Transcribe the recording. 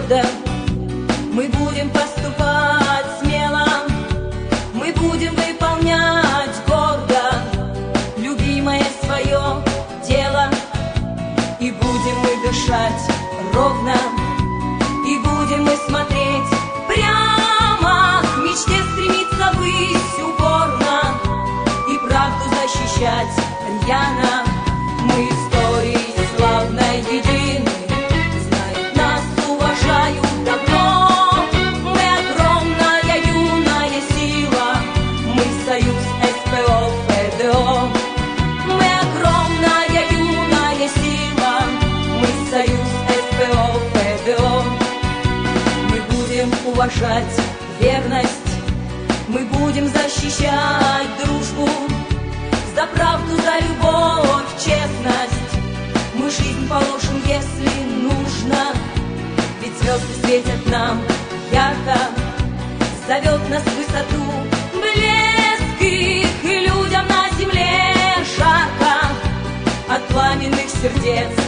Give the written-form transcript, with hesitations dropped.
твердо. Мы будем поступать смело, мы будем выполнять гордо любимое свое дело. И будем мы дышать ровно, и будем мы смотреть прямо, к мечте стремиться ввысь упорно и правду защищать рьяно. Мы историей славной едины, знают нас, уважают давно. Мы огромная юная сила, мы союз СПО ФДО. Мы огромная юная сила, мы союз СПО ФДО. Мы будем уважать верность, мы будем защищать дружбу, за правду, за любовь, честность. Мы жизнь положим, если нужно, ведь звезды светят нам ярко, зовет нас в высоту блеск их, и людям на земле жарко от пламенных сердец.